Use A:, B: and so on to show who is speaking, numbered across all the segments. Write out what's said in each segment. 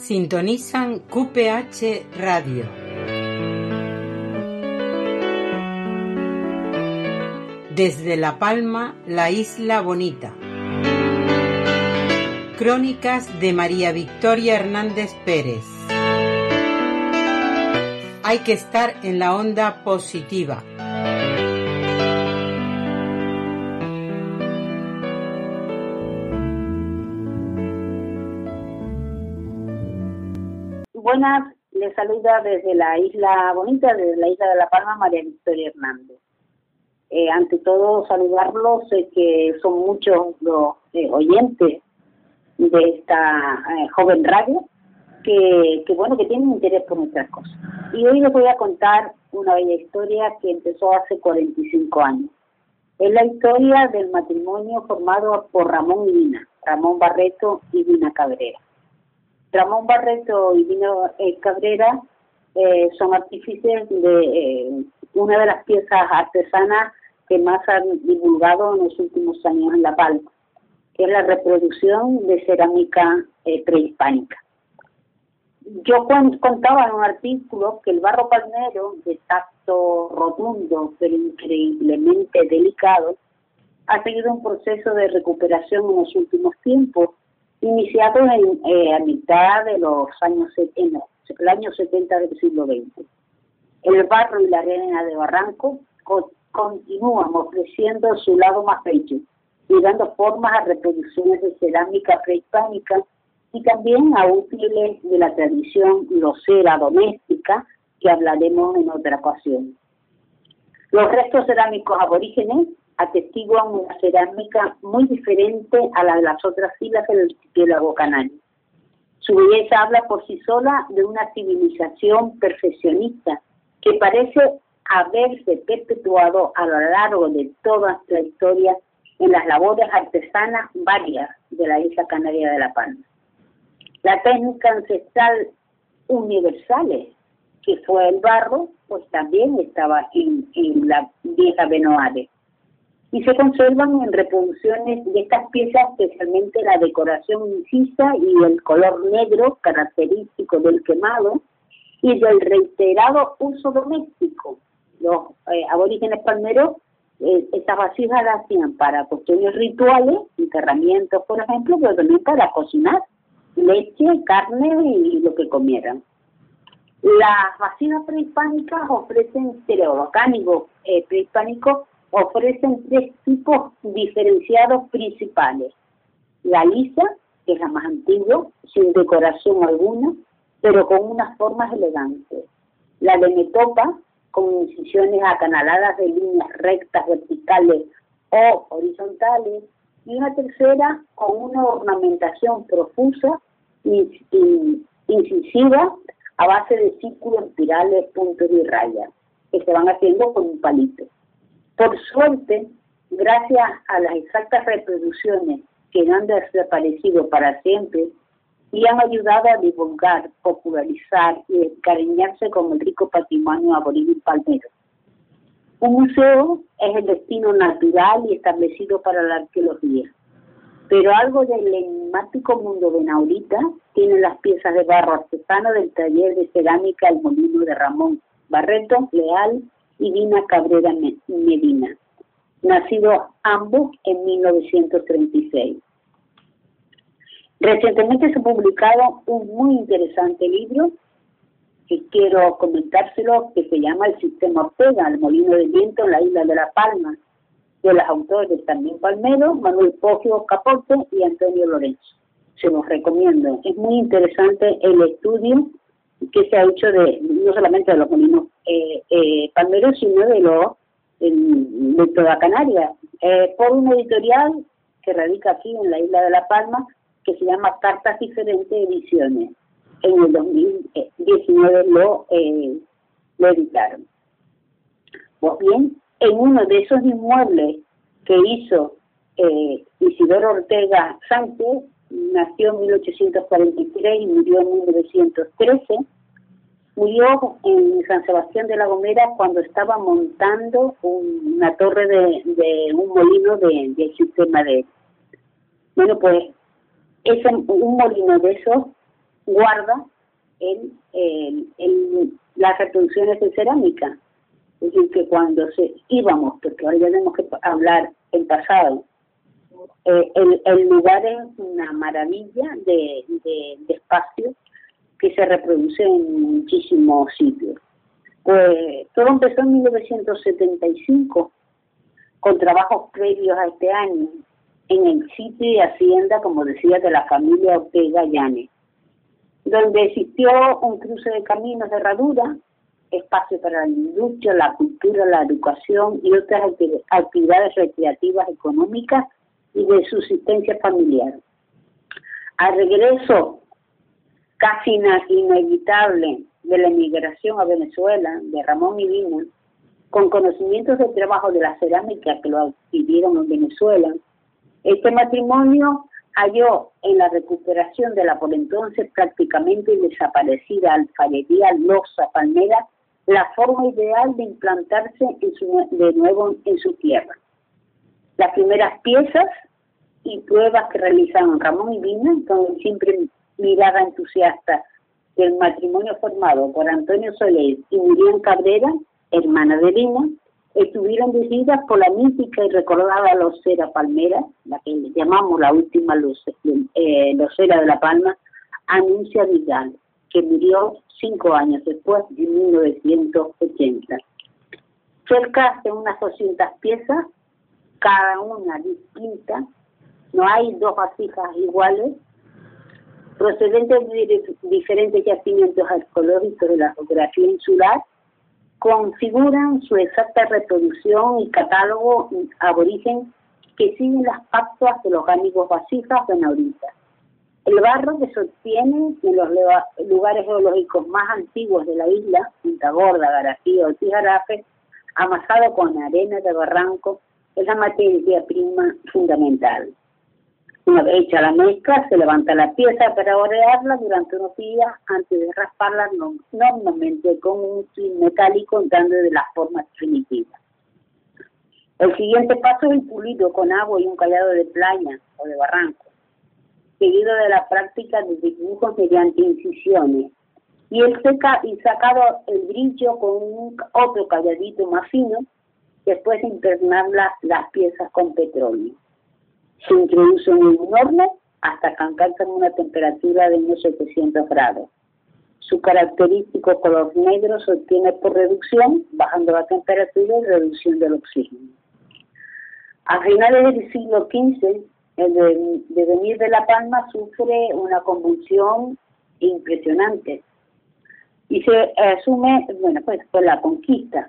A: Sintonizan QPH Radio. Desde La Palma, la Isla Bonita. Crónicas de María Victoria Hernández Pérez. Hay que estar en la onda positiva.
B: Buenas, les saluda desde la Isla Bonita, desde la Isla de La Palma, María Victoria Hernández. Ante todo, saludarlos, que son muchos los oyentes de esta joven radio que tienen interés por nuestras cosas. Y hoy les voy a contar una bella historia que empezó hace 45 años. Es la historia del matrimonio formado por Ramón y Dina, Ramón Barreto y Dina Cabrera. Ramón Barreto y Dina Cabrera son artífices de una de las piezas artesanas que más han divulgado en los últimos años en La Palma, que es la reproducción de cerámica prehispánica. Yo contaba en un artículo que el barro palmero, de tacto rotundo pero increíblemente delicado, ha seguido un proceso de recuperación en los últimos tiempos, iniciado a mitad de los años 70, el año 70 del siglo XX. El barro y la arena de barranco continúan ofreciendo su lado más bello y dando formas a reproducciones de cerámica prehispánica y también a útiles de la tradición losera doméstica, que hablaremos en otra ocasión. Los restos cerámicos aborígenes atestiguan una cerámica muy diferente a la de las otras islas del archipiélago canario. Su belleza habla por sí sola de una civilización perfeccionista que parece haberse perpetuado a lo largo de toda la historia en las labores artesanas varias de la isla canaria de La Palma. La técnica ancestral universal, que fue el barro, pues también estaba en la vieja Benoade. Y se conservan en reproducciones de estas piezas, especialmente la decoración incisa y el color negro característico del quemado y del reiterado uso doméstico. Los aborígenes palmeros estas vasijas las hacían para cuestiones rituales, enterramientos, por ejemplo, pero también para cocinar leche, carne y lo que comieran. Las vasijas prehispánicas ofrecen estereovolcánicos prehispánicos ofrecen tres tipos diferenciados principales. La lisa, que es la más antigua, sin decoración alguna, pero con unas formas elegantes. La de metopa, con incisiones acanaladas de líneas rectas, verticales o horizontales. Y una tercera, con una ornamentación profusa y incisiva a base de círculos, espirales, puntos y rayas, que se van haciendo con un palito. Por suerte, gracias a las exactas reproducciones que no han desaparecido para siempre y han ayudado a divulgar, popularizar y encariñarse con el rico patrimonio aborigen palmero. Un museo es el destino natural y establecido para la arqueología, pero algo del enigmático mundo de Naurita tienen las piezas de barro artesano del taller de cerámica El Molino de Ramón Barreto Leal y Dina Cabrera Medina, nacidos ambos en 1936. Recientemente se ha publicado un muy interesante libro que quiero comentárselo, que se llama El Sistema Ortega, el molino de viento en la isla de La Palma, de los autores también palmeros, Manuel Poggio Capote y Antonio Lorenzo. Se los recomiendo. Es muy interesante el estudio que se ha hecho no solamente de los molinos palmeros, sino de toda Canarias, por una editorial que radica aquí en la isla de La Palma, que se llama Cartas Diferentes Ediciones. En el 2019 lo editaron. Pues bien, en uno de esos inmuebles que hizo Isidoro Ortega Sánchez, nació en 1843 y murió en 1913, murió en San Sebastián de la Gomera cuando estaba montando una torre de un molino del sistema de él. Bueno, pues un molino de esos guarda las reproducciones de cerámica. Es decir, que cuando íbamos, porque ahora ya tenemos que hablar en pasado, el lugar es una maravilla de espacio que se reproduce en muchísimos sitios. Pues todo empezó en 1975, con trabajos previos a este año, en el sitio y hacienda, como decía, de la familia Ortega Llanes, donde existió un cruce de caminos de herradura, espacio para la industria, la cultura, la educación y otras actividades recreativas, económicas y de subsistencia familiar. Al regreso casi inevitable de la emigración a Venezuela de Ramón y Dina, con conocimientos del trabajo de la cerámica que lo adquirieron en Venezuela, este matrimonio halló en la recuperación de la por entonces prácticamente desaparecida alfarería Loza Palmera la forma ideal de implantarse de nuevo en su tierra. Las primeras piezas y pruebas que realizaron Ramón y Dina, con siempre mirada entusiasta del matrimonio formado por Antonio Soler y Miriam Cabrera, hermana de Dina, estuvieron dirigidas por la mítica y recordada locera palmera, la que llamamos la última locera de La Palma, Anuncia Vidal, que murió 5 años después, en 1980. Cerca de unas 200 piezas, cada una distinta, no hay 2 vasijas iguales, procedentes de diferentes yacimientos arqueológicos de la geografía insular, configuran su exacta reproducción y catálogo aborigen que siguen las pautas de los ámigos vasijas de Naurita. El barro que se obtiene en los lugares geológicos más antiguos de la isla, Punta Gorda, Garafía o Tijarafe, amasado con arena de barranco, es la materia prima fundamental. Una vez hecha la mezcla, se levanta la pieza para orearla durante unos días antes de rasparla normalmente con un film metálico dando de las formas primitivas. El siguiente paso es el pulido con agua y un callado de playa o de barranco, seguido de la práctica de dibujos mediante incisiones y sacado el brillo con otro calladito más fino, después de impregnar las piezas con petróleo. Se introduce en un horno hasta que alcanzan una temperatura de unos 700 grados. Su característico color negro se obtiene por reducción, bajando la temperatura y reducción del oxígeno. A finales del siglo XV, el devenir de La Palma sufre una convulsión impresionante y se asume, pues la conquista,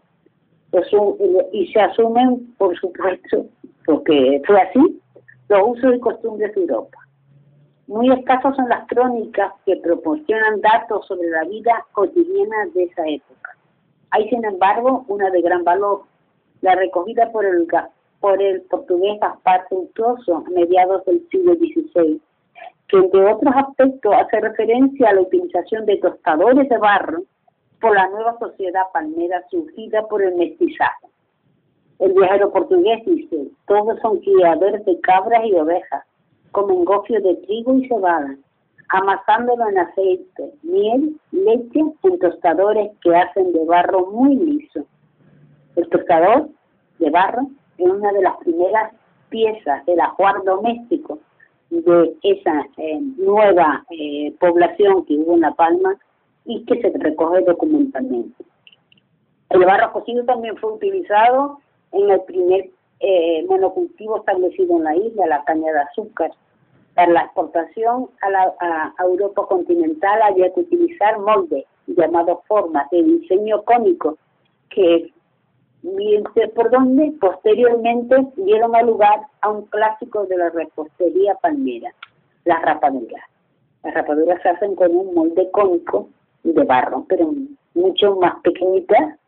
B: y se asumen, por supuesto, porque fue así, los usos y costumbres de Europa. Muy escasas son las crónicas que proporcionan datos sobre la vida cotidiana de esa época. Hay, sin embargo, una de gran valor, la recogida por el portugués Gaspar Fructuoso a mediados del siglo XVI, que entre otros aspectos hace referencia a la utilización de tostadores de barro por la nueva sociedad palmera surgida por el mestizaje. El viajero portugués dice: todos son criadores de cabras y ovejas, comen gofio de trigo y cebada, amasándolo en aceite, miel, leche en tostadores que hacen de barro muy liso. El tostador de barro es una de las primeras piezas del ajuar doméstico de esa nueva población que hubo en La Palma y que se recoge documentalmente. El barro cocido también fue utilizado en el primer monocultivo establecido en la isla, la caña de azúcar. Para la exportación a Europa continental había que utilizar moldes llamados formas de diseño cónico que, miren por dónde, posteriormente dieron lugar a un clásico de la repostería palmera, las rapaduras. Las rapaduras se hacen con un molde cónico de barro, pero mucho más pequeñitas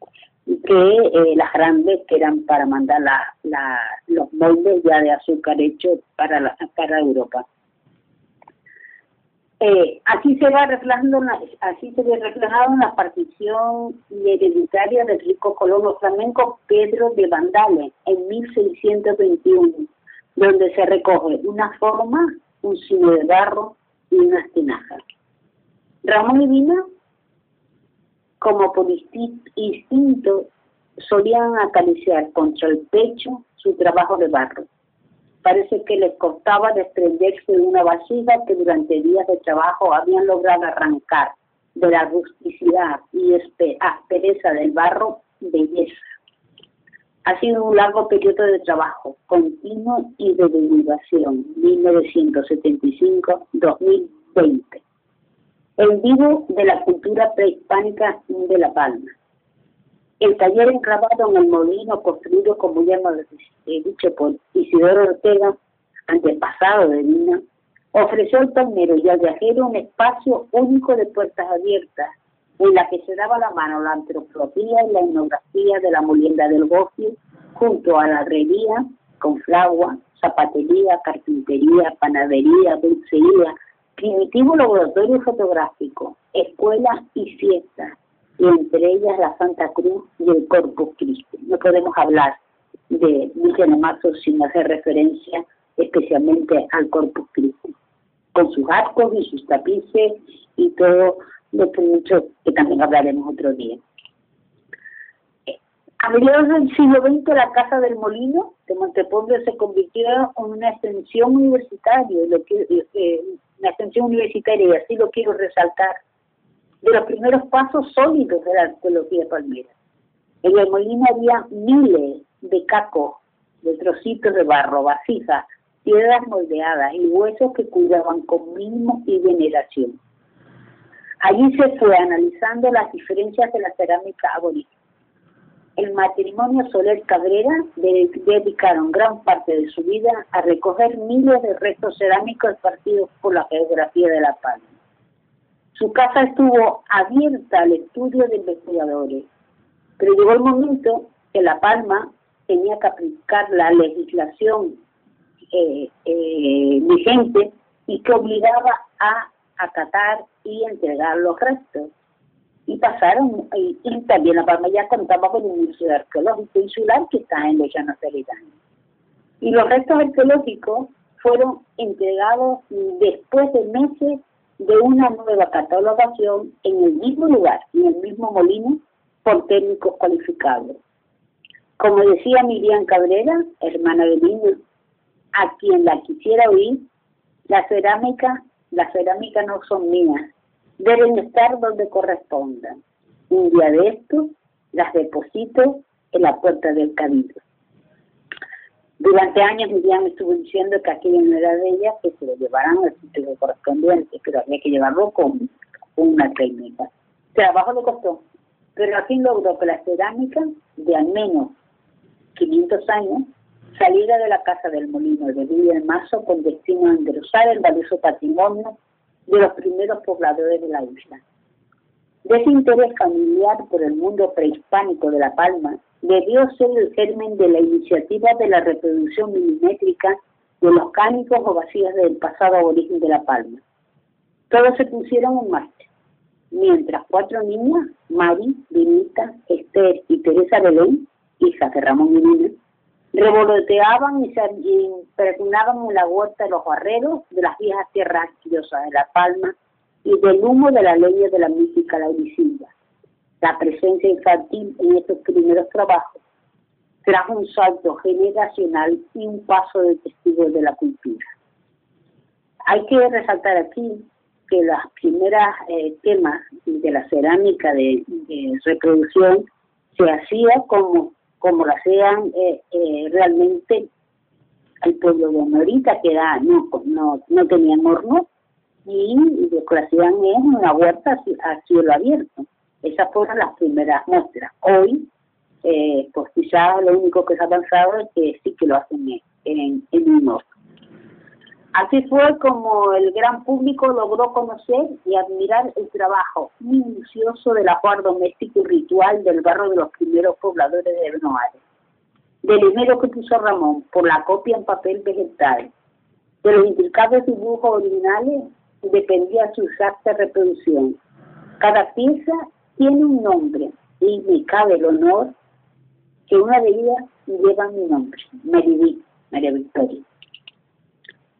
B: que las grandes que eran para mandar los moldes ya de azúcar hechos para Europa. Así se ve reflejado en la partición hereditaria del rico colono flamenco Pedro de Vandales en 1621, donde se recoge una forma, un sino de barro y unas tinajas. Ramón y Dina, como por instinto, solían acariciar contra el pecho su trabajo de barro. Parece que les costaba desprenderse de una vasija que durante días de trabajo habían logrado arrancar de la rusticidad y aspereza del barro belleza. Ha sido un largo periodo de trabajo continuo y de divulgación, 1975-2020. El vivo de la cultura prehispánica de La Palma. El taller enclavado en el molino construido, como ya hemos dicho, por Isidoro Ortega, antepasado de Dina, ofreció al palmero y al viajero un espacio único de puertas abiertas, en la que se daba la mano la antropología y la etnografía de la molienda del Gofio, junto a la herrería, conflagua, zapatería, carpintería, panadería, dulcería, primitivo laboratorio fotográfico, escuelas y fiestas, y entre ellas la Santa Cruz y el Corpus Christi. No podemos hablar de Villa Marzo sin hacer referencia especialmente al Corpus Christi, con sus arcos y sus tapices y todo lo que mucho, que también hablaremos otro día. A mediados del siglo XX, la Casa del Molino de Montepombrio se convirtió en una extensión universitaria, una extensión universitaria, y así lo quiero resaltar, de los primeros pasos sólidos de la arqueología palmera. En el molino había miles de cacos, de trocitos de barro, vasijas, piedras moldeadas y huesos que cuidaban con mimo y veneración. Allí se fue analizando las diferencias de la cerámica aborigen. El matrimonio Soler Cabrera dedicaron gran parte de su vida a recoger miles de restos cerámicos esparcidos por la geografía de La Palma. Su casa estuvo abierta al estudio de investigadores, pero llegó el momento que La Palma tenía que aplicar la legislación vigente y que obligaba a acatar y entregar los restos. Y también La Palma ya contaba con un museo arqueológico insular que está en los Llanos Ceritanos. Y los restos arqueológicos fueron entregados después de meses de una nueva catalogación en el mismo lugar, en el mismo molino, por técnicos cualificados. Como decía Miriam Cabrera, hermana de Dina, a quien la quisiera oír, la cerámica no son mías, deben estar donde correspondan. Un día de estos las deposito en la puerta del cabildo. Durante años Miriam estuvo diciendo que aquello no era de ella, que se lo llevaran al sitio correspondiente, pero había que llevarlo con una técnica. Trabajo le costó, pero al fin logró que la cerámica de al menos 500 años saliera de la casa del molino de Villa del Mazo con destino a engrosar el valioso patrimonio de los primeros pobladores de la isla. De ese interés familiar por el mundo prehispánico de La Palma, debió ser el germen de la iniciativa de la reproducción milimétrica de los cánicos o vasijas del pasado aborigen de La Palma. Todos se pusieron en marcha, mientras 4 niñas, Mari, Dinita, Esther y Teresa Belén, hijas de Ramón y Dina, revoloteaban y se impregnaban en la huerta de los barreros de las viejas tierras asquerosas de La Palma y del humo de la leña de la mítica laurisilva. La presencia infantil en estos primeros trabajos trajo un salto generacional y un paso de testigos de la cultura. Hay que resaltar aquí que las primeras temas de la cerámica de reproducción se hacía como lo hacían realmente el pueblo de Norita, que no tenían horno, y lo que hacían es una huerta a cielo abierto. Esas fueron las primeras muestras. Hoy, pues quizás lo único que se ha avanzado es que sí que lo hacen en un horno. Así fue como el gran público logró conocer y admirar el trabajo minucioso del ajuar doméstico y ritual del barro de los primeros pobladores de Benoares, del esmero que puso Ramón por la copia en papel vegetal, de los intricados dibujos originales dependía su exacta reproducción. Cada pieza tiene un nombre y me cabe el honor que una de ellas lleva mi nombre, María Victoria.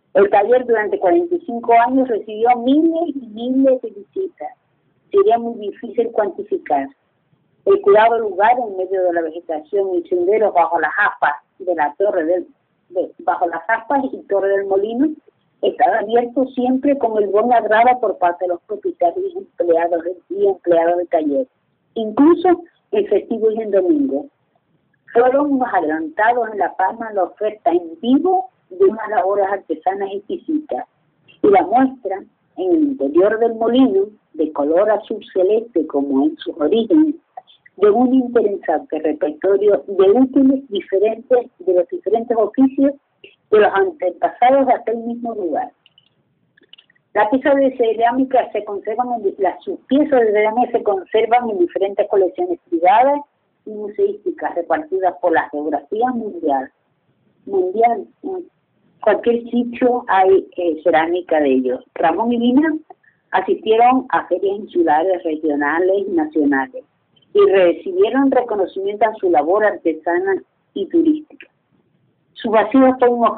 B: El taller durante 45 años recibió miles y miles de visitas. Sería muy difícil cuantificar. El cuidado lugar en medio de la vegetación y senderos bajo las aspas de la bajo las aspas y torre del molino está abierto siempre con el buen agrado por parte de los propietarios y empleados del taller, incluso en festivos y en domingo. Fueron unos adelantados en La Palma la oferta en vivo de unas labores artesanas exquisitas, y la muestra en el interior del molino, de color azul celeste como en sus orígenes, de un interesante repertorio de útiles diferentes de los diferentes oficios de los antepasados de aquel mismo lugar. Las piezas de cerámica sus piezas de cerámica se conservan en diferentes colecciones privadas y museísticas repartidas por la geografía mundial. En cualquier sitio hay cerámica de ellos. Ramón y Lina asistieron a ferias insulares, regionales y nacionales y recibieron reconocimiento a su labor artesana y turística. Sus vacíos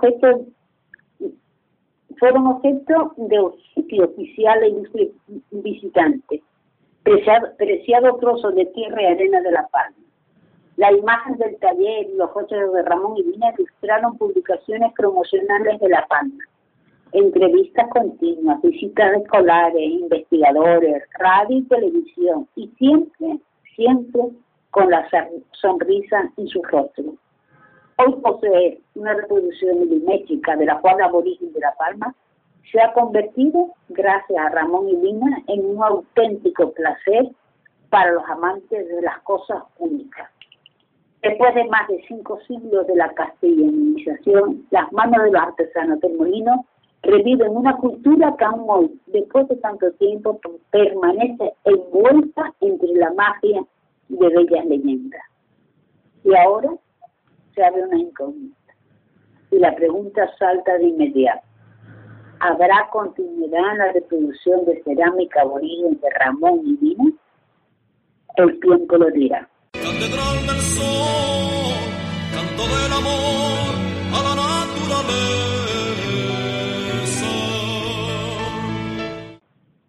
B: fueron objeto de oficiales y visitantes. Preciado trozo de tierra y arena de La Palma. La imagen del taller y los rostros de Ramón y Lina ilustraron publicaciones promocionales de La Palma, entrevistas continuas, visitas de escolares, investigadores, radio y televisión, y siempre con la sonrisa en su rostro. Hoy poseer una reproducción milimétrica de la fauna aborigen de La Palma se ha convertido, gracias a Ramón y Lina, en un auténtico placer para los amantes de las cosas únicas. Después de más de 5 siglos de la castellanización, las manos de los artesanos del molino reviven una cultura que aún hoy, después de tanto tiempo, permanece envuelta entre la magia de bellas leyendas. Y ahora se abre una incógnita. Y la pregunta salta de inmediato. ¿Habrá continuidad en la reproducción de cerámica aborigen de Ramón y Lina? El tiempo lo dirá.
C: Catedral del sol, canto del amor a la naturaleza.